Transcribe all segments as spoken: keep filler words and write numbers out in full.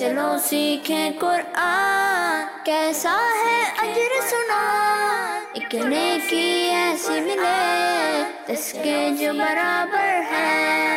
چلو سیکھیں قرآن کیسا ہے اجر سنا، ایک نیکی ایسی ملے اس کے جو برابر ہے۔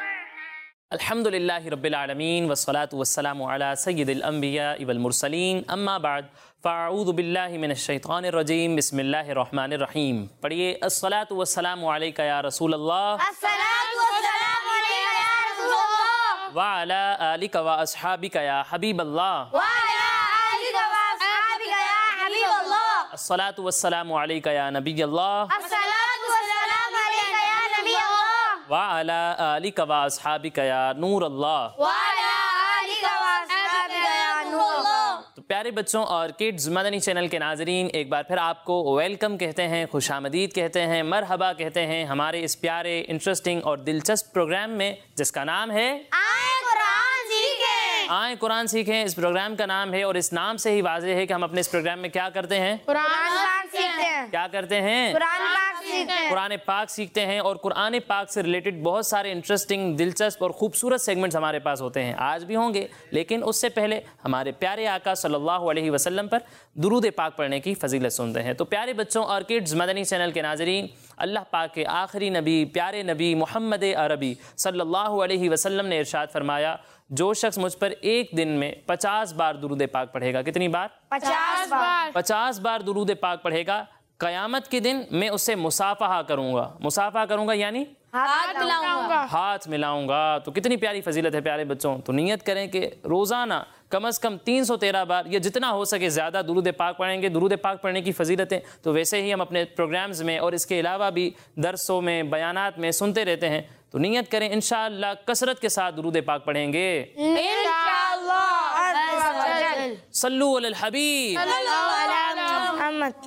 الحمدللہ رب العالمین والصلاة والسلام علی سید الانبیاء والمرسلین، اما بعد فاعوذ باللہ من الشیطان الرجیم، بسم اللہ الرحمن الرحیم۔ پڑھیے الصلاة والسلام علیکہ یا رسول اللہ، الصلاۃ والسلام علیکہ یا رسول اللہ، وعلی آلک و اصحابک یا حبیب اللہ، وعلی آلک و اصحابک یا حبیب اللہ، الصلاة والسلام علیکہ یا نبی اللہ، الصلاۃ والسلام علیکہ یا نبی اللہ، وعلی آلک و اصحابک یا نور اللہ، وعلی آلک و اصحابک یا نور اللہ۔ تو پیارے بچوں اور کڈز مدنی چینل کے ناظرین، ایک بار پھر آپ کو ویلکم کہتے ہیں، خوش آمدید کہتے ہیں، مرحبا کہتے ہیں ہمارے اس پیارے، انٹرسٹنگ اور دلچسپ پروگرام میں جس کا نام ہے آئیں قرآن سیکھیں، آئیں قرآن سیکھیں۔ اس پروگرام کا نام ہے اور اس نام سے ہی واضح ہے کہ ہم اپنے اس پروگرام میں کیا کرتے ہیں، قرآن پاک سیکھتے ہیں، کیا کرتے ہیں، قرآن پاک سیکھتے ہیں، قرآن پاک سیکھتے ہیں۔ اور قرآن پاک سے ریلیٹڈ بہت سارے انٹرسٹنگ، دلچسپ اور خوبصورت سیگمنٹس ہمارے پاس ہوتے ہیں، آج بھی ہوں گے، لیکن اس سے پہلے ہمارے پیارے آقا صلی اللہ علیہ وسلم پر درود پاک پڑھنے کی فضیلت سنتے ہیں۔ تو پیارے بچوں اور کڈز مدنی چینل کے ناظرین، اللہ پاک کے آخری نبی، پیارے نبی محمد عربی صلی اللہ علیہ وسلم نے ارشاد فرمایا، جو شخص مجھ پر ایک دن میں پچاس بار درود پاک پڑھے گا، کتنی بار؟ پچاس بار، پچاس بار درود پاک پڑھے گا، قیامت کے دن میں اس سے مصافحہ کروں گا۔ مصافحہ کروں گا یعنی ہاتھ ملاؤں گا، ہاتھ ملاؤں گا۔ تو کتنی پیاری فضیلت ہے پیارے بچوں۔ تو نیت کریں کہ روزانہ کم از کم تین سو تیرہ بار یا جتنا ہو سکے زیادہ درود پاک پڑھیں گے۔ درود پاک پڑھنے کی فضیلتیں تو ویسے ہی ہم اپنے پروگرامز میں اور اس کے علاوہ بھی درسوں میں، بیانات میں سنتے رہتے ہیں۔ تو نیت کریں انشاءاللہ کثرت کے ساتھ درود پاک پڑھیں گے۔ انشاءاللہ عز و جل، صلو علی الحبیب۔ صلی اللہ علیہ محمد۔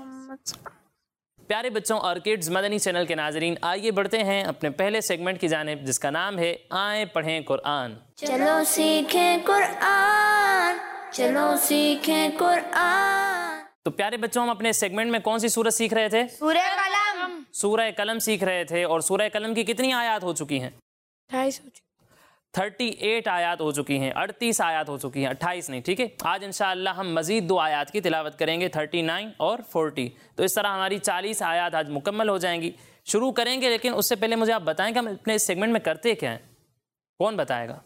پیارے بچوں اور کڈز مدنی چینل کے ناظرین، آئیے بڑھتے ہیں اپنے پہلے سیگمنٹ کی جانب جس کا نام ہے آئیں پڑھیں قرآن۔ چلو سیکھیں قرآن، چلو سیکھیں قرآن۔ تو پیارے بچوں، ہم اپنے سیگمنٹ میں کون سی سورت سیکھ رہے تھے؟ سورہ قلم، سورہ قلم سیکھ رہے تھے، اور سورہ قلم کی کتنی آیات ہو چکی ہیں؟ اٹھائیس ہو چکی، تھرٹی ایٹ آیات ہو چکی ہیں، اڑتیس آیات ہو چکی ہیں، اٹھائیس نہیں، ٹھیک ہے۔ آج انشاءاللہ ہم مزید دو آیات کی تلاوت کریں گے، تھرٹی نائن اور فورٹی۔ تو اس طرح ہماری چالیس آیات آج مکمل ہو جائیں گی۔ شروع کریں گے، لیکن اس سے پہلے مجھے آپ بتائیں کہ ہم اپنے اس سیگمنٹ میں کرتے کیا ہیں؟ کون بتائے گا؟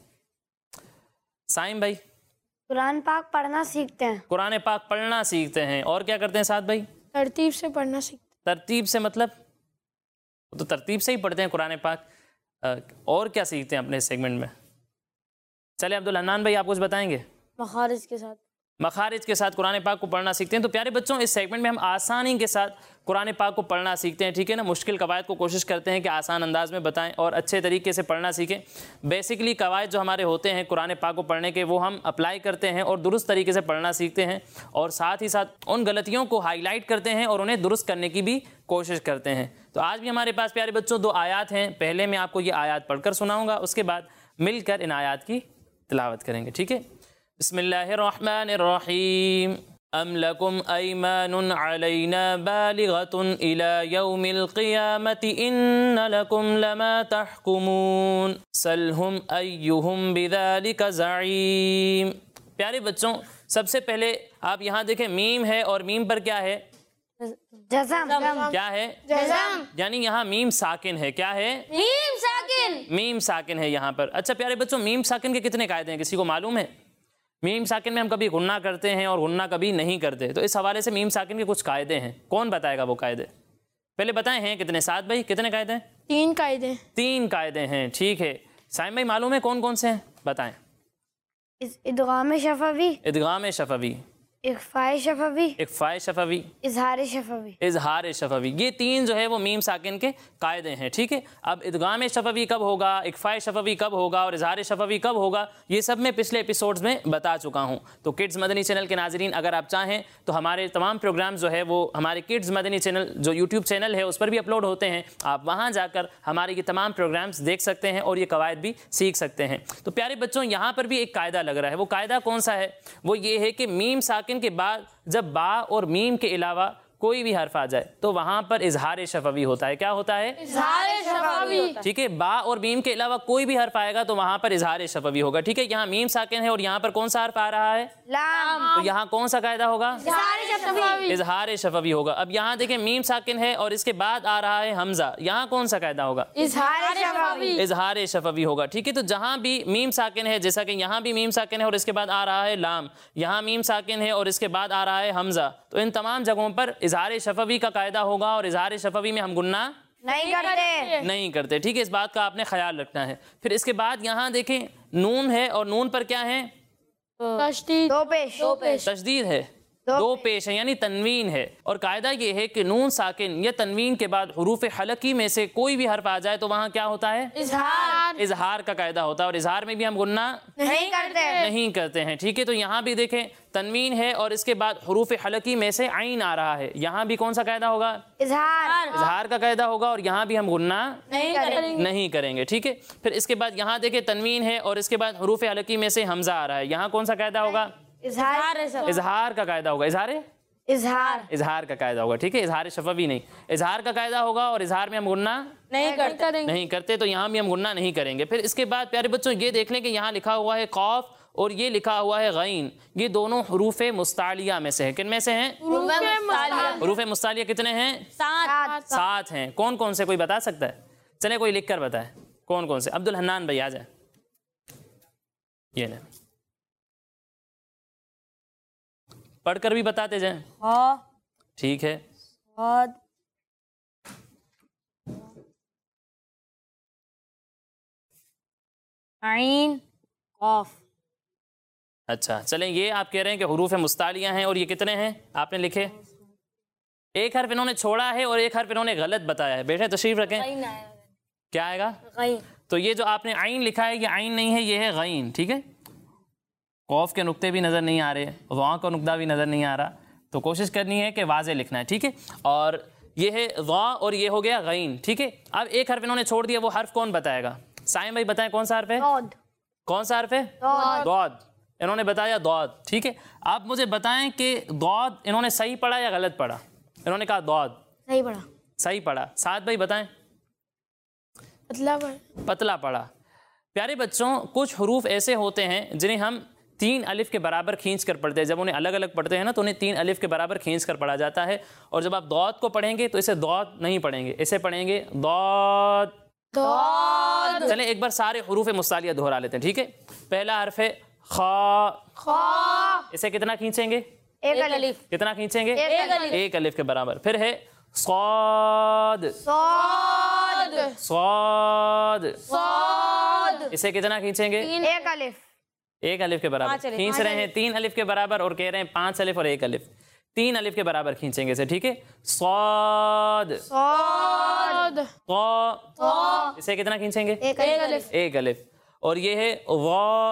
سائم بھائی۔ قرآن پاک پڑھنا سیکھتے ہیں، قرآن پاک پڑھنا سیکھتے ہیں، اور کیا کرتے ہیں ساتھ بھائی؟ ترتیب سے پڑھنا سیکھتے ترتیب سے مطلب تو ترتیب سے ہی پڑھتے ہیں قرآن پاک، اور کیا سیکھتے ہیں اپنے سیگمنٹ میں؟ چلے عبدالحنان بھائی آپ کچھ بتائیں گے؟ ہیں، مخارج کے ساتھ مخارج کے ساتھ قرآن پاک کو پڑھنا سیکھتے ہیں۔ تو پیارے بچوں، اس سیگمنٹ میں ہم آسانی کے ساتھ قرآن پاک کو پڑھنا سیکھتے ہیں، ٹھیک ہے نا۔ مشکل قواعد کو کوشش کرتے ہیں کہ آسان انداز میں بتائیں اور اچھے طریقے سے پڑھنا سیکھیں۔ بیسکلی قواعد جو ہمارے ہوتے ہیں قرآن پاک کو پڑھنے کے، وہ ہم اپلائی کرتے ہیں اور درست طریقے سے پڑھنا سیکھتے ہیں، اور ساتھ ہی ساتھ ان غلطیوں کو ہائی لائٹ کرتے ہیں اور انہیں درست کرنے کی بھی کوشش کرتے ہیں۔ تو آج بھی ہمارے پاس پیارے بچوں دو آیات ہیں، پہلے میں آپ کو یہ آیات پڑھ کر سناؤں گا، اس کے بعد مل کر ان آیات کی تلاوت کریں گے، ٹھیک ہے۔ بسم اللہ الرحمن الرحیم۔ ام لکم ایمان علینا بالغۃ الی یوم القیامۃ ان لکم لما تحکمون سلہم ایہم بذلک زعیم۔ پیارے بچوں، سب سے پہلے آپ یہاں دیکھیں میم ہے، اور میم پر کیا ہے؟ جزم، کیا ہے؟ جزم، یعنی یہاں میم ساکن ہے۔ کیا ہے؟ میم ساکن، میم ساکن ہے یہاں پر۔ اچھا پیارے بچوں، میم ساکن کے کتنے قاعدے ہیں، کسی کو معلوم ہے؟ میم ساکن میں ہم کبھی غنہ کرتے ہیں اور غنہ کبھی نہیں کرتے، تو اس حوالے سے میم ساکن کے کچھ قاعدے ہیں، کون بتائے گا وہ قاعدے؟ پہلے بتائیں ہیں کتنے، ساتھ بھائی کتنے قاعدے ہیں؟ تین قاعدے، تین قاعدے ہیں، ٹھیک ہے۔ سائم بھائی معلوم ہے کون کون سے ہیں؟ بتائیں۔ ادغام شفوی، ادغام شفوی، اخفاء شفوی، اخفاء شفوی، اظہار شفوی۔ اظہار شفوی، یہ تین جو ہے وہ میم ساکن کے قاعدے ہیں، ٹھیک ہے۔ اب ادغام شفوی کب ہوگا، اخفاء شفوی کب ہوگا، اور اظہار شفوی کب ہوگا، یہ سب میں پچھلے ایپیسوڈز میں بتا چکا ہوں۔ تو کڈز مدنی چینل کے ناظرین، اگر آپ چاہیں تو ہمارے تمام پروگرام جو ہے وہ ہمارے کڈز مدنی چینل جو یوٹیوب چینل ہے اس پر بھی اپلوڈ ہوتے ہیں، آپ وہاں جا کر ہمارے یہ تمام پروگرامز دیکھ سکتے ہیں اور یہ قواعد بھی سیکھ سکتے ہیں۔ تو پیارے بچوں، یہاں پر بھی ایک قاعدہ لگ رہا ہے، وہ قاعدہ کون سا ہے؟ وہ یہ ہے کہ میم ساکن کے بعد جب با اور میم کے علاوہ कोई भी हर्फ आ जाए तो वहाँ पर इजहार शफवी होता है। क्या होता है? इजहार शफवी। ठीक है, बा और मीम के अलावा कोई भी हर्फ आएगा तो वहाँ पर इजहार शफवी होगा। ठीक है, यहाँ मीम साकिन है और यहाँ पर कौन सा हर्फ आ रहा है? लाम। तो यहाँ कौन सा कायदा होगा? इजहार शफवी। इजहार शफवी होगा। अब यहाँ देखें मीम साकिन है और इसके बाद आ रहा है हमजा, यहाँ कौन सा कायदा होगा? इजहार शफवी। इजहार शफवी होगा। ठीक है, तो जहाँ भी मीम साकिन है, जैसा कि यहाँ भी मीम साकिन है और इसके बाद आ रहा है लाम, यहाँ मीम साकिन है और इसके बाद आ रहा है हमजा, तो इन तमाम जगहों पर इजहार शफवी का कायदा होगा और इजहार शफवी में हम गुन्ना नहीं करते नहीं करते। ठीक है, इस बात का आपने ख्याल रखना है। फिर इसके बाद यहाँ देखें नून है और नून पर क्या है? तशदीद। दो पेश दो पेश। तशदीद है, दो दो पेश है यानी तनवीन है। और कायदा ये है कि नून साकिन या तनवीन के बाद हुरूफ हलकी में से कोई भी हर्फ आ जाए तो वहाँ क्या होता है? इजहार। इजहार का कायदा होता है और इजहार में भी हम गुन्ना नहीं करते नहीं करते हैं। ठीक है, तो यहाँ भी देखें तनवीन है और इसके बाद हुरूफ हलकी में से आइन आ रहा है, यहाँ भी कौन सा कायदा होगा? इजहार इजहार का कायदा होगा और यहाँ भी हम गुन्ना नहीं करेंगे। नहीं करेंगे। ठीक है, फिर इसके बाद यहाँ देखें तनवीन है और इसके बाद हुरूफ हलकी में से हमजा आ रहा है, यहाँ कौन सा कायदा होगा? इजहार इजहार का कायदा होगा। इजहार इजहार इजहार का कायदा होगा। ठीक है, इजहार शफवी नहीं, इजहार का कायदा होगा और इजहार में हम गुन्ना नहीं करते। नहीं करते, तो यहाँ भी हम गुन्ना नहीं करेंगे। फिर इसके बाद प्यारे बच्चों ये देख लें कि यहाँ लिखा हुआ है कौफ और ये लिखा हुआ है गईन, ये दोनों हुरूफ मुस्तालिया में से है। किन में से हैं? हुरूफ मुस्तालिया कितने हैं? सात। सात हैं। कौन कौन से, कोई बता सकता है? चले कोई लिख कर बताए कौन कौन से। अब्दुल हन्नान भाई आ जाए, ये ले पढ़कर भी बताते जाएं। हाँ। ठीक है, साद। आइन। कॉफ। अच्छा चलें, ये आप कह रहे हैं कि हुरूफ मुस्तालिया हैं और ये कितने हैं आपने लिखे? एक हर्फ इन्होंने छोड़ा है और एक हर्फ इन्होंने गलत बताया है। बेटे तशरीफ रखें, क्या आएगा? गईन। तो ये जो आपने आइन लिखा है ये आइन नहीं है, ये है गईन। ठीक है, कौफ के नुक्ते भी नज़र नहीं आ रहे, वां का नुक्ता भी नज़र नहीं आ रहा, तो कोशिश करनी है कि वाज़े लिखना है। ठीक है, और ये है वां और ये हो गया गईन। ठीक है, अब एक हर्फ इन्होंने छोड़ दिया, वो हर्फ कौन बताएगा? साइम भाई बताएं कौन सा हर्फ है? दौद। कौन सा हर्फ है? दौद। इन्होंने बताया दौद। ठीक है, आप मुझे बताएं कि दौद इन्होंने सही पढ़ा या गलत पढ़ा? इन्होंने कहा दौद सही पढ़ा। सही पढ़ा। साद भाई बताएं। पतला पढ़ा। पतला पढ़ा। प्यारे बच्चों, कुछ हरूफ ऐसे होते हैं जिन्हें हम तीन अलिफ के बराबर खींच कर पढ़ते हैं। जब उन्हें अलग अलग पढ़ते हैं ना तो उन्हें तीन अलिफ के बराबर खींच कर पढ़ा जाता है। और जब आप दौद को पढ़ेंगे तो इसे दौद नहीं पढ़ेंगे, इसे पढ़ेंगे दौद। दौद। चलें एक बार सारे हरूफ मुस्तालिया दोहरा लेते हैं। ठीक है, पहला हर्फ है खा। खा। इसे कितना खींचेंगे? एक अलिफ। कितना खींचेंगे? एक अलिफ। एक अलिफ के बराबर। फिर है स्वाद। सौद। स्वाद। सौद। इसे कितना खींचेंगे? एक अलिफ। एक अलिफ के बराबर पांच अलिफ। खींच रहे हैं, तीन अलिफ के बराबर और कह रहे हैं पांच अलिफ और एक अलिफ, तीन अलिफ के बराबर खींचेंगे इसे। ठीक है, स्वाद। सौद। क़ा। इसे कितना खींचेंगे? एक अलिफ। एक अलिफ। और ये है वा।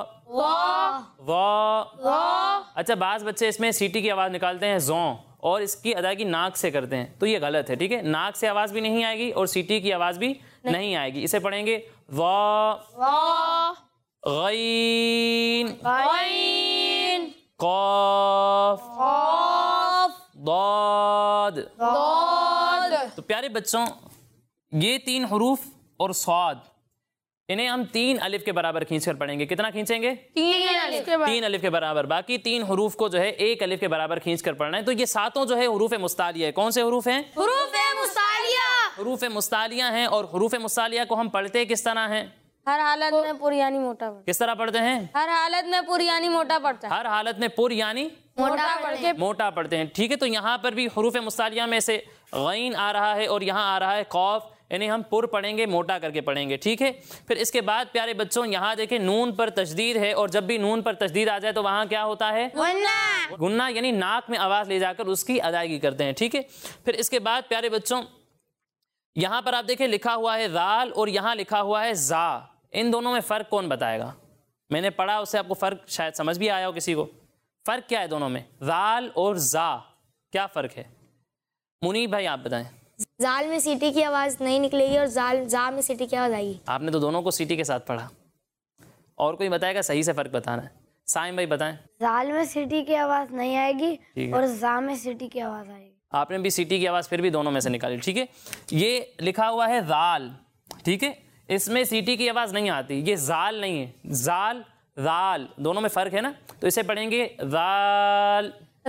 वा। अच्छा, बाज बच्चे इसमें सीटी की आवाज निकालते हैं ज़ों और इसकी अदायगी नाक से करते हैं, तो ये गलत है। ठीक है, नाक से आवाज भी नहीं आएगी और सीटी की आवाज भी नहीं आएगी। इसे पढ़ेंगे वा। गईन। गईन। कॉफ। कॉफ। दाद। दौद। तो प्यारे बच्चों, ये तीन हरूफ और स्वाद, इन्हें हम तीन अलिफ के बराबर खींच कर पढ़ेंगे। कितना खींचेंगे? तीन अलिफ के बाद। तीन अलिफ के बराबर। बाकी तीन हरूफ को जो है एक अलिफ के बराबर खींच कर पढ़ना है। तो ये सातों जो है हरूफ मुस्तालिया है। कौन से हरूफ हैं? हुरूफ मुस्तालिया। हरूफ मुस्तालिया हैं। और हरूफ मुस्तालिया को हम पढ़ते किस तरह हैं? हर हालत में पुर यानी मोटा पड़ता किस तरह पढ़ते हैं? है। हर हालत में पुर यानी मोटा पड़ता है। हर हालत में पुर यानी मोटा पढ़ के मोटा पढ़ते हैं। ठीक है, तो यहाँ पर भी हरूफ मुस्तालिया में से गईन आ रहा है और यहाँ आ रहा है कौफ, यानी हम पुर पढ़ेंगे, मोटा करके पढ़ेंगे। ठीक है, फिर इसके बाद प्यारे बच्चों यहाँ देखें नून पर तशदीद है और जब भी नून पर तशदीद आ जाए तो वहाँ क्या होता है? गुन्ना। गुन्ना, यानी नाक में आवाज ले जाकर उसकी अदायगी करते हैं। ठीक है, फिर इसके बाद प्यारे बच्चों यहाँ पर आप देखें लिखा हुआ है दाल और यहाँ लिखा हुआ है जा। इन दोनों में फ़र्क कौन बताएगा? मैंने पढ़ा उससे आपको फ़र्क शायद समझ भी आया हो किसी को। फ़र्क क्या है दोनों में? दाल और जा, क्या फ़र्क है? मुनीब भाई आप बताएं। जाल में सीटी की आवाज नहीं निकलेगी और जाल जा में सीटी की आवाज आएगी। आपने तो दोनों को सीटी के साथ पढ़ा। और कोई बताएगा? सही से फ़र्क बताना है। साइम भाई बताएं। जाल में सीटी की आवाज नहीं आएगी ठीक है। और जा में सीटी की आवाज आएगी। آپ نے بھی سی ٹی کی آواز پھر بھی دونوں میں سے نکالی, ٹھیک ہے. یہ لکھا ہوا ہے ذال, ٹھیک ہے, اس میں سی ٹی کی آواز نہیں آتی, یہ زال نہیں ہے, زال ذال دونوں میں فرق ہے نا, تو اسے پڑھیں گے ذال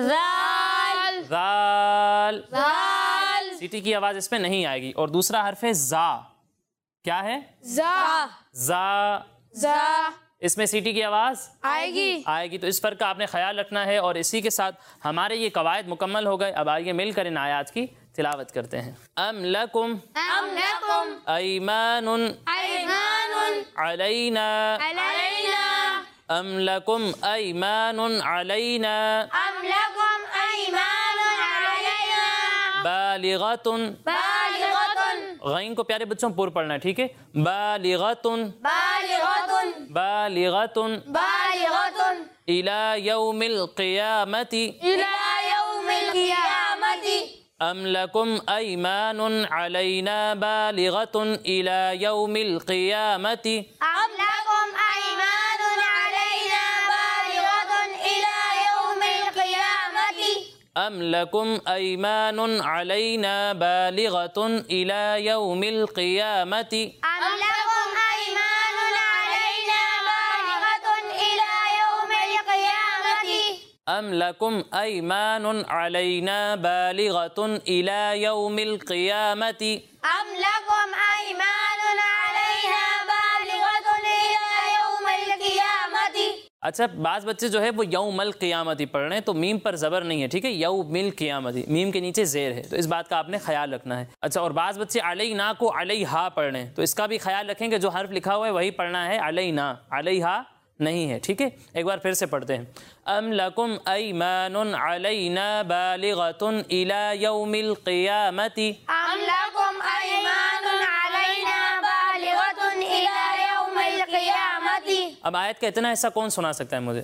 ذال ذال. ذال سی ٹی کی آواز اس میں نہیں آئے گی. اور دوسرا حرف ہے زا, کیا ہے؟ زا زا. زا اس میں سی ٹی کی آواز آئے گی آئے گی, تو اس فرق کا آپ نے خیال رکھنا ہے. اور اسی کے ساتھ ہمارے یہ قواعد مکمل ہو گئے. اب آئیے مل کر ان آیات کی تلاوت کرتے ہیں. ام لکم ام لکم ایمان ایمان علینا علینا ام لکم ایمان علینا ام لکم ایمان علینا بالغۃ. بالغۃ غین کو پیارے بچوں پر پڑھنا ہے, ٹھیک ہے. بالغۃ بالغۃ بالغۃ بالغۃ الی یوم القیامۃ الی یوم القیامۃ ام لکم ایمان علینا بالغۃ الی یوم القیامۃ ام لکم ایمان علینا بالغۃ الی یوم القیامۃ ام لکم ایمان علینا بالغۃ الی یوم القیامۃ ام لکم ایمان علینا بالغۃ الی یوم القیامۃ ام لکم ایمان علینا بالغۃ الی یوم القیامۃ ام لکم ایمان علینا بالغۃ الی یوم القیامۃ. اچھا, بعض بچے جو ہے وہ یوم القیامت ہی پڑھ رہے ہیں, تو میم پر زبر نہیں ہے, ٹھیک ہے, یوم القیامت, میم کے نیچے زیر ہے, تو اس بات کا آپ نے خیال رکھنا ہے. اچھا, اور بعض بچے علینا کو علیہا پڑھ رہے ہیں, تو اس کا بھی خیال رکھیں کہ جو حرف لکھا ہوا ہے وہی پڑھنا ہے, علینا, علیہا نہیں ہے, ٹھیک ہے. ایک بار پھر سے پڑھتے ہیں. ام لکم ایمان علینا بالغۃ الی یوم القیامۃ ام لکم ایمان علینا بالغۃ الی یوم القیامۃ. اب آیت کا اتنا حصہ کون سنا سکتا ہے مجھے؟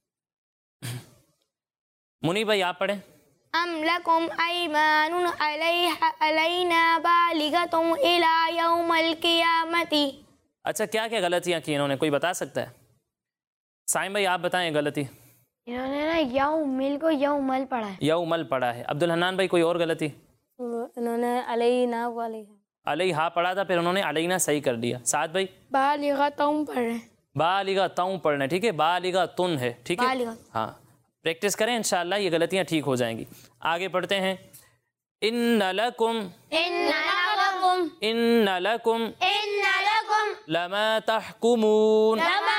منی بھائی آپ پڑھیں. ام لکم ایمان علیہ علینا بالغۃ الی یوم القیامۃ. اچھا, کیا کیا غلطیاں کی انہوں نے, کوئی بتا سکتا ہے؟ سائم بھائی آپ بتائیں غلطی. انہوں نے نا یومل کو یومل پڑھا ہے. یومل پڑھا ہے. عبدالحنان بھائی کوئی اور غلطی؟ انہوں نے علینا کو علیہ علیہا پڑھا تھا, پھر انہوں نے علینا صحیح کر دیا. سعد بھائی بالغۃ پڑھ رہے ہیں, بالغۃ پڑھنا ہے, ٹھیک ہے, بالغۃ ہے, ٹھیک ہے. بالغۃ. ہاں, پریکٹس کریں, انشاءاللہ یہ غلطیاں ٹھیک ہو جائیں گی. آگے پڑھتے ہیں. ان لکم ان لکم ان لکم ان لکم لما تحکمون لما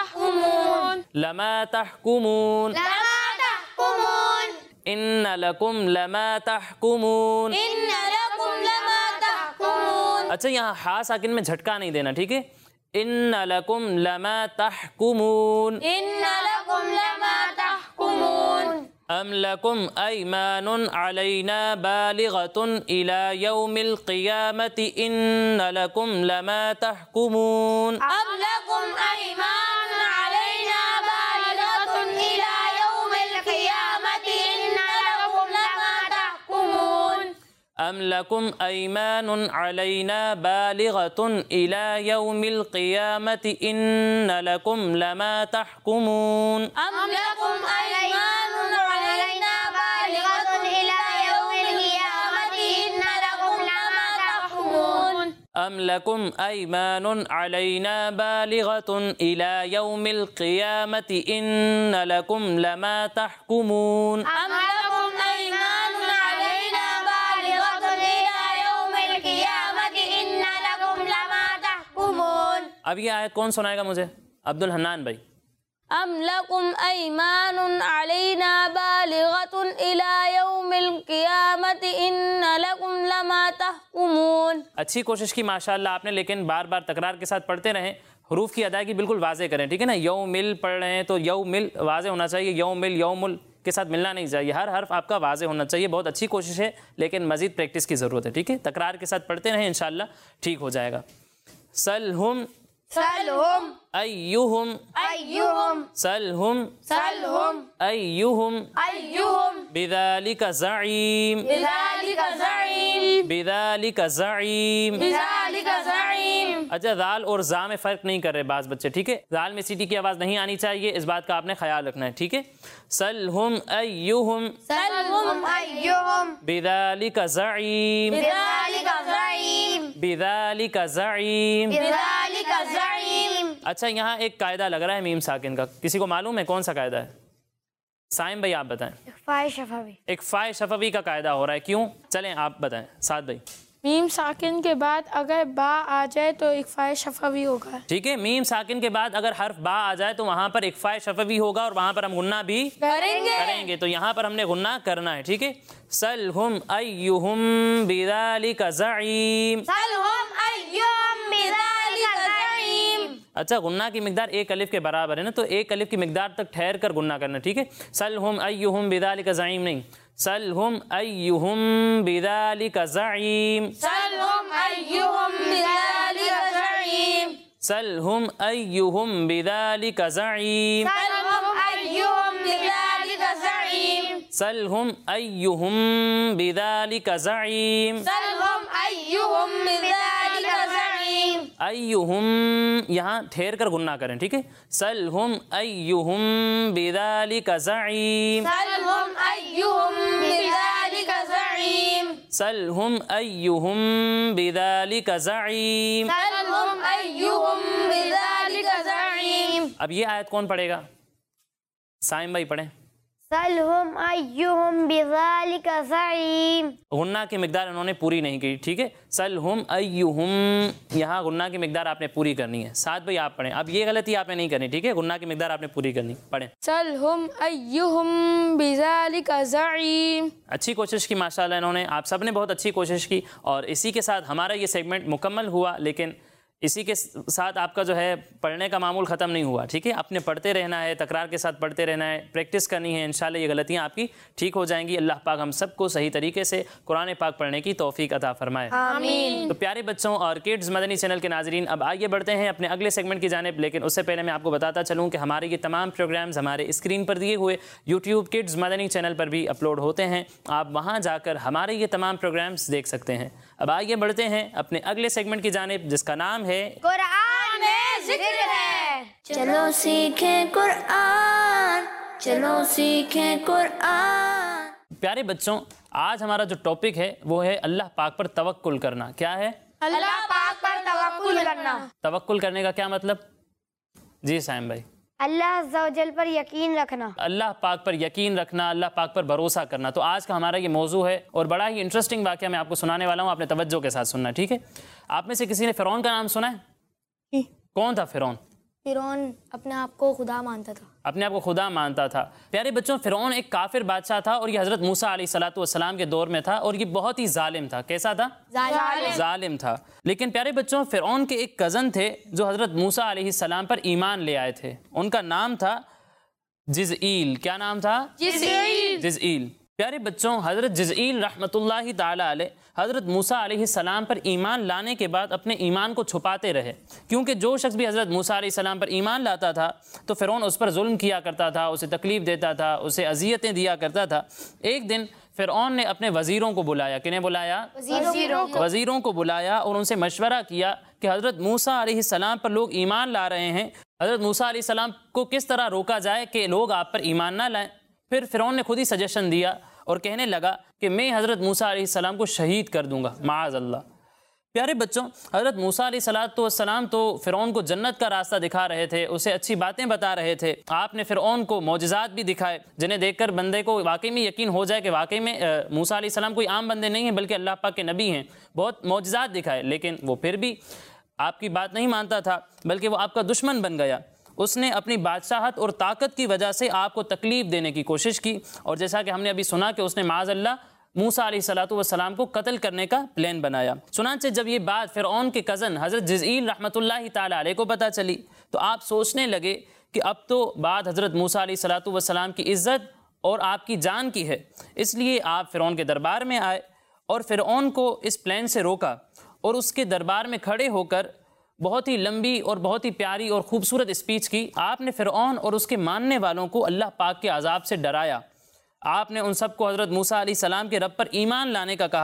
تحکمون لما تحکمون لما تحکمون ان لکم لما تحکمون. ان لکم لما تحکمون. اچھا, یہاں ہا ساکن میں جھٹکا نہیں دینا, ٹھیک ہے. ان لکم لما تحکمون ان لکم لما تحکمون. ام لکم ایمان علینا بالغۃ الی یوم القیامۃ ان لکم لما تحکمون. ام لکم ایمان علینا بالغۃ الی یوم القیامۃ ان لکم لما تحکمون. ام لکم ایمان علینا بالغۃ الی یوم القیامۃ ان لکم لما تحکمون. ام لکم ایمان علینا بالغۃ الی یوم القیامۃ ان لکم لما تحکمون. ام لکم ایمان علینا بالغۃ الی یوم القیامۃ ان لکم لما تحکمون. ام لکم ایمان علینا بالغۃ الی یوم القیامۃ ان لکم لما تحکمون. اب یہ آیت کون سنائے گا مجھے؟ عبدالحنان بھائی. ام لکم ایمان علینا بالغۃ الی یوم القیامۃ ان لکم لما تحکمون. اچھی کوشش کی ماشاءاللہ آپ نے, لیکن بار بار تکرار کے ساتھ پڑھتے رہیں, حروف کی ادائیگی بالکل واضح کریں, ٹھیک ہے نا. یومل پڑھ رہے ہیں تو یومل واضح ہونا چاہیے, یومل یومل کے ساتھ ملنا نہیں چاہیے, ہر حرف آپ کا واضح ہونا چاہیے. بہت اچھی کوشش ہے, لیکن مزید پریکٹس کی ضرورت ہے, ٹھیک ہے. تکرار کے ساتھ پڑھتے رہیں, انشاءاللہ ٹھیک ہو جائے گا. سلہم سلہم ایہم ایہم سلہم سلہم ایہم ایہم بذالک زعیم بذالک زعیم بذالک زعیم بذالک زعیم اچھا ذال اور زا میں فرق نہیں کر رہے بعض بچے، ٹھیک ہے، ذال میں سیٹی کی آواز نہیں آنی چاہیے، اس بات کا آپ نے خیال رکھنا ہے، ٹھیک ہے. سلہم ایہم سلہم ایہم بذالک زعیم بذالک زعیم بذالک زعیم. بذالک زعیم. اچھا یہاں ایک قاعدہ لگ رہا ہے میم ساکن کا، کسی کو معلوم ہے کون سا قاعدہ ہے؟ سائم بھائی آپ بتائیں. فائے شفوی. ایک فائے شفوی کا قاعدہ ہو رہا ہے، کیوں؟ چلیں آپ بتائیں سعد بھائی. میم ساکن کے بعد اگر با آ جائے تو اکفائے شفوی ہوگا. ٹھیک ہے، میم ساکن کے بعد اگر حرف با آ جائے تو وہاں پر اکفائے شفوی ہوگا اور وہاں پر ہم غنہ بھی کریں گے کریں گے، تو یہاں پر ہم نے غنہ کرنا ہے، ٹھیک ہے. سلہم ایہم بذالک زعیم. سلہم ایہم بذالک زعیم. اچھا غنہ کی مقدار ایک الف کے برابر ہے نا، تو ایک الف کی مقدار تک ٹھہر کر غنہ کرنا، ٹھیک ہے. سلہم ایہم بذالک زعیم نہیں، سلہم ایہم بذالک زعیم. سلہم ایہم بذالک زعیم. سلہم ایہم بذالک زعیم. سلہم ایہم بذالک زعیم. سلہم ایہم بذالک زعیم. سلہم ایہم بذالک زعیم. ایہم یہاں ٹھہر کر غنہ کریں، ٹھیک ہے. سلہم ایہم بذالک زعیم. سلہم ایہم بذالک زعیم. سلہم ایہم بذالک زعیم. سلہم ایہم بذالک زعیم. اب یہ آیت کون پڑھے گا؟ سائم بھائی پڑھیں. سلہم ایہم بذالک زعیم. غنہ کی مقدار انہوں نے پوری نہیں کی، ٹھیک ہے. سلہم ایہم یہاں غنہ کی مقدار آپ نے پوری کرنی ہے. سعد بھائی آپ پڑھیں. اب یہ غلطی آپ نے نہیں کرنی، ٹھیک ہے، غنہ کی مقدار آپ نے پوری کرنی. پڑھیں. سلہم ایہم بذالک زعیم. اچھی کوشش کی ماشاءاللہ انہوں نے، آپ سب نے بہت اچھی کوشش کی، اور اسی کے ساتھ ہمارا یہ سیگمنٹ مکمل ہوا. لیکن اسی کے ساتھ آپ کا جو ہے پڑھنے کا معمول ختم نہیں ہوا، ٹھیک ہے. اپنے پڑھتے رہنا ہے، تکرار کے ساتھ پڑھتے رہنا ہے، پریکٹس کرنی ہے. انشاءاللہ یہ غلطیاں آپ کی ٹھیک ہو جائیں گی. اللہ پاک ہم سب کو صحیح طریقے سے قرآن پاک پڑھنے کی توفیق عطا فرمائے. آمین. تو پیارے بچوں اور کڈز مدنی چینل کے ناظرین، اب آئیے بڑھتے ہیں اپنے اگلے سیگمنٹ کی جانب. لیکن اس سے پہلے میں آپ کو بتاتا چلوں کہ ہمارے یہ تمام پروگرامز ہمارے اسکرین پر دیے ہوئے یوٹیوب کڈز مدنی چینل پر بھی اپلوڈ ہوتے ہیں. آپ وہاں جا کر ہمارے یہ تمام پروگرامز دیکھ سکتے ہیں. اب آئیے بڑھتے ہیں اپنے اگلے سیگمنٹ کی جانب، جس کا نام ہے قرآن میں ذکر ہے. چلو سیکھیں قرآن، چلو سیکھیں قرآن. پیارے بچوں، آج ہمارا جو ٹاپک ہے وہ ہے اللہ پاک پر توکل کرنا. کیا ہے؟ اللہ پاک پر توکل کرنا. توکل کرنے کا کیا مطلب؟ جی سائم بھائی. اللہ عز و جل پر یقین رکھنا. اللہ پاک پر یقین رکھنا، اللہ پاک پر بھروسہ کرنا. تو آج کا ہمارا یہ موضوع ہے اور بڑا ہی انٹرسٹنگ واقعہ میں آپ کو سنانے والا ہوں. آپ نے توجہ کے ساتھ سننا، ٹھیک ہے. آپ میں سے کسی نے فرعون کا نام سنا ہے؟ کون تھا فرعون؟ فرعون اپنے آپ کو خدا مانتا تھا. اپنے آپ کو خدا مانتا تھا. پیارے بچوں، فرعون ایک کافر بادشاہ تھا اور یہ حضرت موسیٰ علیہ الصلوۃ والسلام کے دور میں تھا، اور یہ بہت ہی ظالم تھا. کیسا تھا؟ ظالم. ظالم تھا. لیکن پیارے بچوں، فرعون کے ایک کزن تھے جو حضرت موسیٰ علیہ السلام پر ایمان لے آئے تھے. ان کا نام تھا جزئیل. کیا نام تھا؟ جزئیل. جزئیل. پیارے بچوں، حضرت جزئیل رحمۃ اللہ تعالی علیہ حضرت موسیٰ علیہ السلام پر ایمان لانے کے بعد اپنے ایمان کو چھپاتے رہے، کیونکہ جو شخص بھی حضرت موسیٰ علیہ السلام پر ایمان لاتا تھا تو فرعون اس پر ظلم کیا کرتا تھا، اسے تکلیف دیتا تھا، اسے اذیتیں دیا کرتا تھا. ایک دن فرعون نے اپنے وزیروں کو بلایا. کنہیں بلایا؟ وزیروں کو. وزیروں کو بلایا اور ان سے مشورہ کیا کہ حضرت موسیٰ علیہ السلام پر لوگ ایمان لا رہے ہیں، حضرت موسیٰ علیہ السلام کو کس طرح روکا جائے کہ لوگ آپ پر ایمان نہ لائیں. پھر فرعون نے خود ہی سجیشن دیا اور کہنے لگا کہ میں حضرت موسیٰ علیہ السلام کو شہید کر دوں گا، معاذ اللہ. پیارے بچوں، حضرت موسیٰ علیہ السلام تو فرعون کو جنت کا راستہ دکھا رہے تھے، اسے اچھی باتیں بتا رہے تھے. آپ نے فرعون کو معجزات بھی دکھائے جنہیں دیکھ کر بندے کو واقعی میں یقین ہو جائے کہ واقعی میں موسیٰ علیہ السلام کوئی عام بندے نہیں ہیں بلکہ اللہ پاک کے نبی ہیں. بہت معجزات دکھائے، لیکن وہ پھر بھی آپ کی بات نہیں مانتا تھا، بلکہ وہ آپ کا دشمن بن گیا. اس نے اپنی بادشاہت اور طاقت کی وجہ سے آپ کو تکلیف دینے کی کوشش کی، اور جیسا کہ ہم نے ابھی سنا کہ اس نے معاذ اللہ موسیٰ علیہ الصلوۃ والسلام کو قتل کرنے کا پلان بنایا. چنانچہ جب یہ بات فرعون کے کزن حضرت جزئیل رحمۃ اللہ تعالی علیہ کو پتہ چلی تو آپ سوچنے لگے کہ اب تو بات حضرت موسیٰ علیہ الصلوۃ والسلام کی عزت اور آپ کی جان کی ہے. اس لیے آپ فرعون کے دربار میں آئے اور فرعون کو اس پلان سے روکا، اور اس کے دربار میں کھڑے ہو کر بہت ہی لمبی اور بہت ہی پیاری اور خوبصورت اسپیچ کی. آپ نے فرعون اور اس کے ماننے والوں کو اللہ پاک کے عذاب سے ڈرایا. آپ نے ان سب کو حضرت موسیٰ علیہ السلام کے رب پر ایمان لانے کا کہا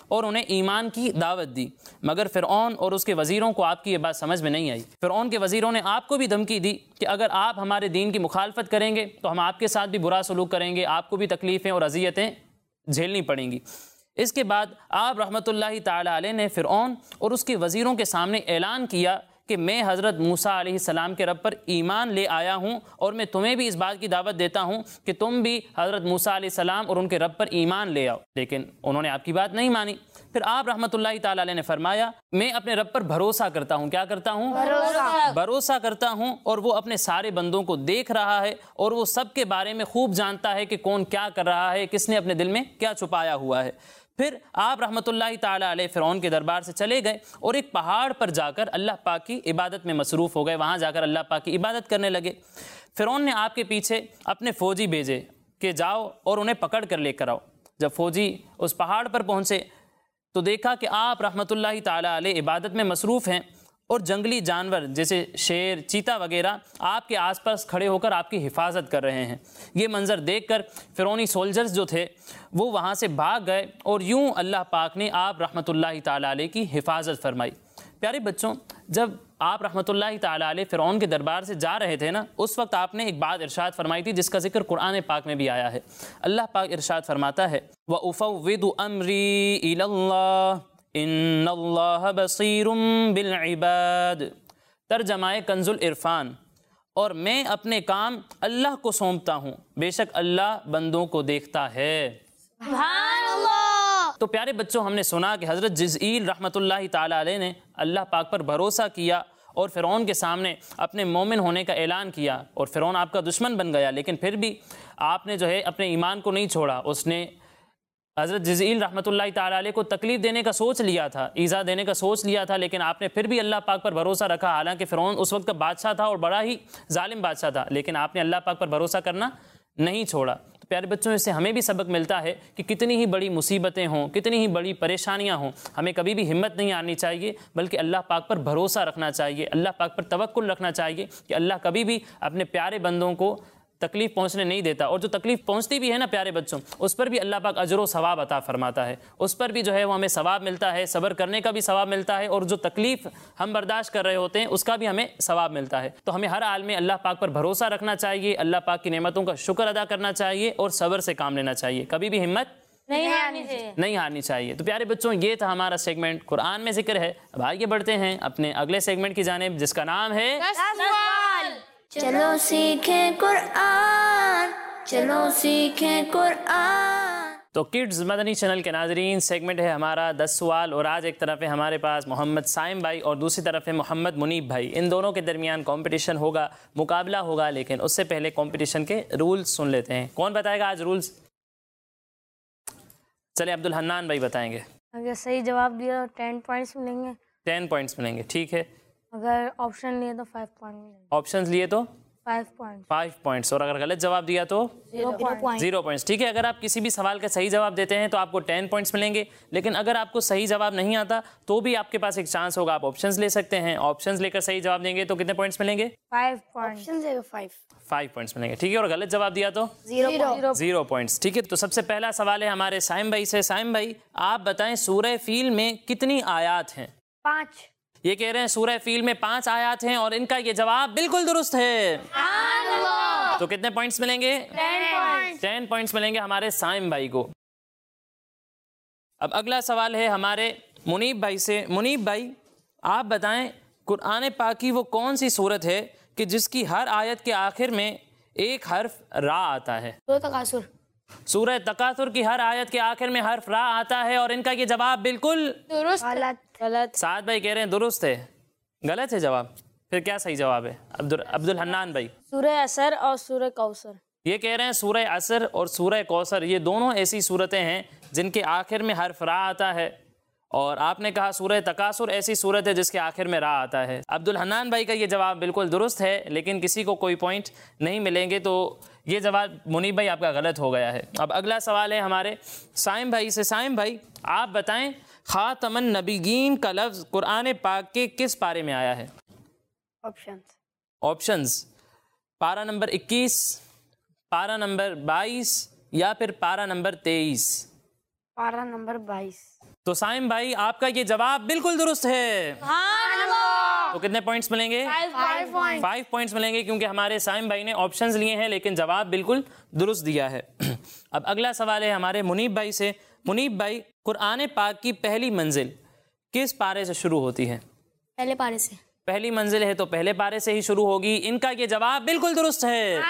اور انہیں ایمان کی دعوت دی، مگر فرعون اور اس کے وزیروں کو آپ کی یہ بات سمجھ میں نہیں آئی۔ فرعون کے وزیروں نے آپ کو بھی دھمکی دی کہ اگر آپ ہمارے دین کی مخالفت کریں گے تو ہم آپ کے ساتھ بھی برا سلوک کریں گے، آپ کو بھی تکلیفیں اور اذیتیں جھیلنی پڑیں گی۔ اس کے بعد آپ رحمۃ اللہ تعالیٰ علیہ نے فرعون اور اس کے وزیروں کے سامنے اعلان کیا کہ میں حضرت موسیٰ علیہ السلام کے رب پر ایمان لے آیا ہوں، اور میں تمہیں بھی اس بات کی دعوت دیتا ہوں کہ تم بھی حضرت موسیٰ علیہ السلام اور ان کے رب پر ایمان لے آؤ۔ لیکن انہوں نے آپ کی بات نہیں مانی۔ پھر آپ رحمۃ اللہ تعالیٰ علیہ نے فرمایا میں اپنے رب پر بھروسہ کرتا ہوں۔ کیا کرتا ہوں؟ بھروسہ بھروسہ کرتا ہوں، اور وہ اپنے سارے بندوں کو دیکھ رہا ہے، اور وہ سب کے بارے میں خوب جانتا ہے کہ کون کیا کر رہا ہے، کس نے اپنے دل میں کیا چھپایا ہوا ہے۔ پھر آپ رحمۃ اللہ تعالیٰ علیہ فرعون کے دربار سے چلے گئے اور ایک پہاڑ پر جا کر اللہ پاک کی عبادت میں مصروف ہو گئے، وہاں جا کر اللہ پاک کی عبادت کرنے لگے۔ فرعون نے آپ کے پیچھے اپنے فوجی بھیجے کہ جاؤ اور انہیں پکڑ کر لے کر آؤ۔ جب فوجی اس پہاڑ پر پہنچے تو دیکھا کہ آپ رحمۃ اللہ تعالیٰ علیہ عبادت میں مصروف ہیں، اور جنگلی جانور جیسے شیر، چیتا وغیرہ آپ کے آس پاس کھڑے ہو کر آپ کی حفاظت کر رہے ہیں۔ یہ منظر دیکھ کر فرعونی سولجرز جو تھے وہ وہاں سے بھاگ گئے، اور یوں اللہ پاک نے آپ رحمۃ اللہ تعالیٰ علیہ کی حفاظت فرمائی۔ پیارے بچوں، جب آپ رحمۃ اللہ تعالیٰ علیہ فرعون کے دربار سے جا رہے تھے نا، اس وقت آپ نے ایک بات ارشاد فرمائی تھی جس کا ذکر قرآن پاک میں بھی آیا ہے۔ اللہ پاک ارشاد فرماتا ہے وَأُفَوِّضُ أَمْرِي إِلَى اللَّهِ ان اللہ بصیر بالعباد، ترجمہ کنز العرفان، اور میں اپنے کام اللہ کو سونپتا ہوں، بے شک اللہ بندوں کو دیکھتا ہے۔ سبحان اللہ۔ تو پیارے بچوں، ہم نے سنا کہ حضرت جزئیل رحمۃ اللہ تعالیٰ علیہ نے اللہ پاک پر بھروسہ کیا اور فرعون کے سامنے اپنے مومن ہونے کا اعلان کیا، اور فرعون آپ کا دشمن بن گیا، لیکن پھر بھی آپ نے جو ہے اپنے ایمان کو نہیں چھوڑا۔ اس نے حضرت جزئیل رحمۃ اللہ تعالیٰ علیہ کو تکلیف دینے کا سوچ لیا تھا، ایذا دینے کا سوچ لیا تھا، لیکن آپ نے پھر بھی اللہ پاک پر بھروسہ رکھا۔ حالانکہ فرعون اس وقت کا بادشاہ تھا اور بڑا ہی ظالم بادشاہ تھا، لیکن آپ نے اللہ پاک پر بھروسہ کرنا نہیں چھوڑا۔ تو پیارے بچوں، اس سے ہمیں بھی سبق ملتا ہے کہ کتنی ہی بڑی مصیبتیں ہوں، کتنی ہی بڑی پریشانیاں ہوں، ہمیں کبھی بھی ہمت نہیں آنی چاہیے، بلکہ اللہ پاک پر بھروسہ رکھنا چاہیے، اللہ پاک پر توکل رکھنا چاہیے کہ اللہ کبھی بھی اپنے پیارے بندوں کو تکلیف پہنچنے نہیں دیتا، اور جو تکلیف پہنچتی بھی ہے نا پیارے بچوں، اس پر بھی اللہ پاک اجر و ثواب عطا فرماتا ہے، اس پر بھی جو ہے وہ ہمیں ثواب ملتا ہے، صبر کرنے کا بھی ثواب ملتا ہے، اور جو تکلیف ہم برداشت کر رہے ہوتے ہیں اس کا بھی ہمیں ثواب ملتا ہے۔ تو ہمیں ہر حال میں اللہ پاک پر بھروسہ رکھنا چاہیے، اللہ پاک کی نعمتوں کا شکر ادا کرنا چاہیے، اور صبر سے کام لینا چاہیے، کبھی بھی ہمت نہیں ہارنی چاہیے نہیں ہارنی چاہیے۔ تو پیارے بچوں، یہ تھا ہمارا سیگمنٹ قرآن میں ذکر ہے۔ اب آگے بڑھتے ہیں اپنے اگلے سیگمنٹ کی جانب، جس کا نام ہے چلو سیکھیں قرآن، چلو سیکھیں قرآن۔ تو کڈز مدنی چینل کے ناظرین، سیگمنٹ ہے ہمارا دس سوال، اور آج ایک طرف ہے ہمارے پاس محمد سائم بھائی اور دوسری طرف ہے محمد منیب بھائی۔ ان دونوں کے درمیان کمپٹیشن ہوگا، مقابلہ ہوگا، لیکن اس سے پہلے کمپٹیشن کے رولز سن لیتے ہیں۔ کون بتائے گا آج رولز؟ چلے عبد الحنان بھائی بتائیں گے۔ اگر صحیح جواب دیا تو ٹین پوائنٹس ملیں گے، ٹین پوائنٹس ملیں گے، ٹھیک ہے۔ اگر آپشن لیے تو فائیو پوائنٹ ملیں گے، آپشنز لیے تو فائیو پوائنٹ فائیو پوائنٹس، اور اگر غلط جواب دیا تو زیرو پوائنٹس، ٹھیک ہے۔ اگر آپ کسی بھی سوال کا صحیح جواب دیتے ہیں تو آپ کو ٹین پوائنٹس ملیں گے، لیکن اگر آپ کو صحیح جواب نہیں آتا تو بھی آپ کے پاس ایک چانس ہوگا، آپ آپشنز لے سکتے ہیں۔ آپشنز لے کر صحیح جواب دیں گے تو کتنے پوائنٹس ملیں گے؟ فائیو پوائنٹ فائیو پوائنٹس ملیں گے، ٹھیک ہے۔ اور غلط جواب دیا تو زیرو پوائنٹس، ٹھیک ہے۔ تو سب سے پہلا سوال ہے ہمارے سائم بھائی سے۔ سائم بھائی، آپ بتائیں سورہ فیل میں کتنی آیات ہیں؟ پانچ۔ یہ کہہ رہے ہیں سورہ فیل میں پانچ آیات ہیں، اور ان کا یہ جواب بالکل درست ہے۔ تو کتنے پوائنٹس ملیں گے؟ ٹین پوائنٹس ملیں گے ہمارے سائم بھائی کو۔ اب اگلا سوال ہے ہمارے منیب بھائی سے۔ منیب بھائی، آپ بتائیں قرآن پاک کی وہ کون سی سورت ہے کہ جس کی ہر آیت کے آخر میں ایک حرف را آتا ہے؟ تکاثر۔ سورہ تکاثر کی ہر آیت کے آخر میں حرف را آتا ہے، اور ان کا یہ جواب بالکل درست غلط سعد بھائی کہہ رہے ہیں درست ہے، غلط ہے جواب۔ پھر کیا صحیح جواب ہے عبد عبد الحنان بھائی؟ سورہ عصر اور سورہ کوثر۔ یہ کہہ رہے ہیں سورہ عصر اور سورہ کوثر، یہ دونوں ایسی صورتیں ہیں جن کے آخر میں حرف را آتا ہے، اور آپ نے کہا سورہ تکاثر ایسی صورت ہے جس کے آخر میں را آتا ہے۔ عبد الحنان بھائی کا یہ جواب بالکل درست ہے، لیکن کسی کو کوئی پوائنٹ نہیں ملیں گے، تو یہ جواب منیب بھائی آپ کا غلط ہو گیا ہے۔ اب اگلا سوال ہے ہمارے سائم بھائی سے۔ سائم بھائی، آپ بتائیں خاتم النبیین کا لفظ قرآن پاک کے کس پارے میں آیا ہے؟ آپشنز آپشنز پارہ نمبر اکیس، پارہ نمبر بائیس، یا پھر پارہ نمبر تیئیس؟ پارہ نمبر بائیس۔ تو سائم بھائی آپ کا یہ جواب بالکل درست ہے. تو کتنے پوائنٹس ملیں گے؟ فائیو پوائنٹس ملیں گے کیونکہ ہمارے سائم بھائی نے آپشنز لیے ہیں لیکن جواب بالکل درست دیا ہے. اب اگلا سوال ہے ہمارے منیب بھائی سے. منیب بھائی قرآن پاک کی پہلی منزل کس پارے سے شروع ہوتی ہے؟ پہلے پارے سے. پہلی منزل ہے تو پہلے پارے سے ہی شروع ہوگی. ان کا یہ جواب بالکل درست ہے.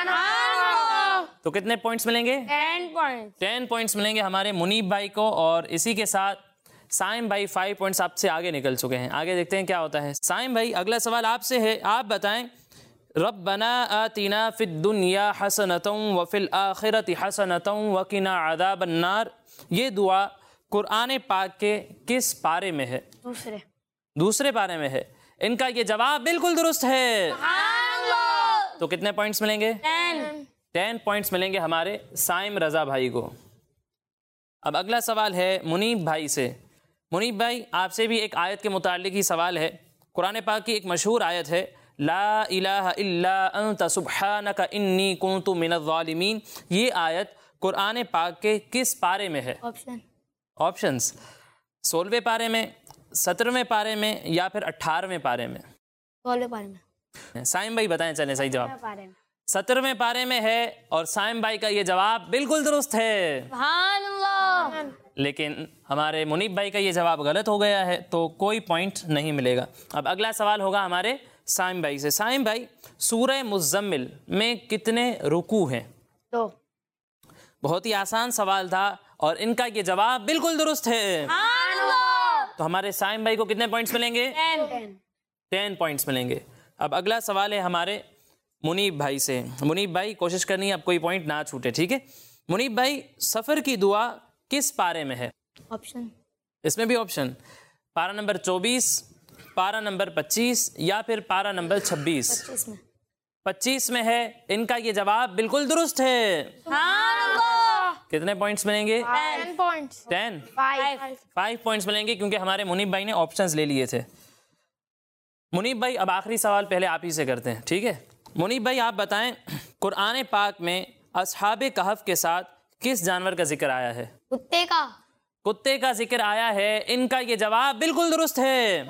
تو کتنے پوائنٹس ملیں گے؟ ٹین پوائنٹس ملیں گے ہمارے منیب بھائی کو. اور اسی کے ساتھ سائم بھائی فائیو پوائنٹس آپ سے آگے نکل چکے ہیں. آگے دیکھتے ہیں کیا ہوتا ہے. سائم بھائی اگلا سوال آپ سے ہے. آپ بتائیں ربنا آتنا فی الدنیا حسنۃ وفی الآخرۃ حسنۃ وقنا عذاب النار، یہ دعا قرآن پاک کے کس پارے میں ہے؟ دوسرے. دوسرے پارے میں ہے. ان کا یہ جواب بالکل درست ہے. تو کتنے پوائنٹس ملیں گے؟ ٹین پوائنٹس ملیں گے ہمارے سائم رضا بھائی کو. اب اگلا سوال ہے منیب بھائی سے. منیب بھائی آپ سے بھی ایک آیت کے متعلق ہی سوال ہے. قرآن پاک کی ایک مشہور آیت ہے لا الہ الا انت سبحانک انی کنت من الظالمین. یہ آیت قرآن پاک کے کس پارے میں ہے؟ آپشن آپشنز سولہویں پارے میں، سترویں پارے میں یا پھر اٹھارہویں پارے میں؟ سولہویں پارے میں. سائم بھائی بتائیں چلیں صحیح جواب. پارے میں. سترویں پارے میں ہے اور سائم بھائی کا یہ جواب بالکل درست ہے. سبحان اللہ. لیکن ہمارے منیب بھائی کا یہ جواب غلط ہو گیا ہے تو کوئی پوائنٹ نہیں ملے گا. اب اگلا سوال ہوگا ہمارے سائم بھائی سے. سائم بھائی سورہ مزمل میں کتنے رکوع ہیں؟ دو. بہت ہی آسان سوال تھا اور ان کا یہ جواب بالکل درست ہے. تو ہمارے سائم بھائی کو کتنے پوائنٹس ملیں گے؟ ٹین پوائنٹس ملیں گے. اب اگلا سوال ہے ہمارے منیب بھائی سے. منیب بھائی کوشش کرنی ہے اب کوئی پوائنٹ نہ چھوٹے، ٹھیک ہے؟ منیب بھائی سفر کی دعا کس پارے میں ہے؟ آپشن اس میں بھی آپشن پارہ نمبر چوبیس، پارہ نمبر پچیس یا پھر پارہ نمبر چھبیس؟ پچیس میں. پچیس میں ہے. ان کا یہ جواب بالکل درست ہے. کتنے پوائنٹس ملیں گے؟ ٹین فائیو پوائنٹس ملیں گے کیونکہ ہمارے منیب بھائی نے آپشنز لے لیے تھے. منیب بھائی اب آخری سوال پہلے آپ ہی سے کرتے ہیں، ٹھیک ہے؟ منیب بھائی آپ بتائیں قرآن پاک میں اصحاب کہف کے ساتھ کس جانور کا ذکر آیا ہے؟ کتے کا. کتے کا ذکر آیا ہے. ان کا یہ جواب بالکل درست ہے.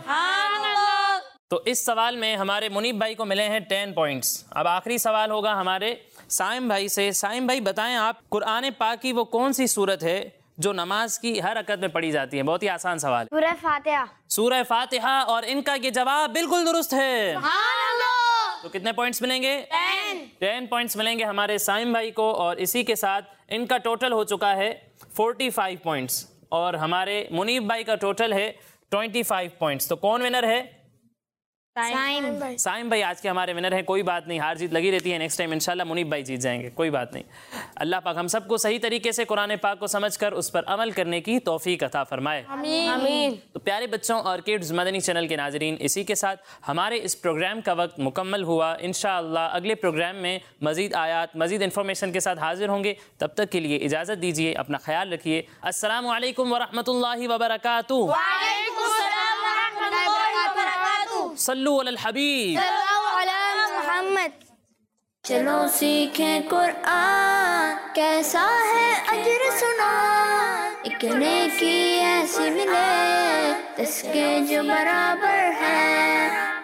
تو اس سوال میں ہمارے منیب بھائی کو ملے ہیں ٹین پوائنٹس. اب آخری سوال ہوگا ہمارے سائم بھائی سے. سائم بھائی بتائیں آپ قرآن پاک کی وہ کون سی سورت ہے جو نماز کی ہر رکعت میں پڑھی جاتی ہے؟ بہت ہی آسان سوال. سورہ فاتحہ. سورہ فاتحہ. اور ان کا یہ جواب بالکل درست ہے. تو کتنے پوائنٹس ملیں گے؟ ٹین پوائنٹس ملیں گے ہمارے سائم بھائی کو. اور اسی کے ساتھ ان کا ٹوٹل ہو چکا ہے فورٹی فائیو پوائنٹس اور ہمارے منیب بھائی کا ٹوٹل ہے ٹوینٹی فائیو پوائنٹس. تو کون ونر ہے؟ سائم بھائی آج کے ہمارے ونر ہیں. کوئی بات نہیں، ہار جیت لگی رہتی ہے. نیکسٹ ٹائم انشاءاللہ منیب بھائی جیت جائیں گے. کوئی بات نہیں. اللہ پاک ہم سب کو صحیح طریقے سے قرآن پاک کو سمجھ کر اس پر عمل کرنے کی توفیق عطا فرمائے. آمین. تو پیارے بچوں اور کڈز مدنی چینل کے ناظرین، اسی کے ساتھ ہمارے اس پروگرام کا وقت مکمل ہوا. انشاءاللہ اگلے پروگرام میں مزید آیات، مزید انفارمیشن کے ساتھ حاضر ہوں گے. تب تک کے لیے اجازت دیجیے. اپنا خیال رکھیے. السلام علیکم ورحمۃ اللہ وبرکاتہ. وعلیکم السلام ورحمۃ اللہ وبرکاتہ. صلو علی الحبیب. محمد. چلو سیکھیں قرآن کیسا ہے اجر سنا، ایک نیکی ایسی ملے جس کے جو برابر ہے.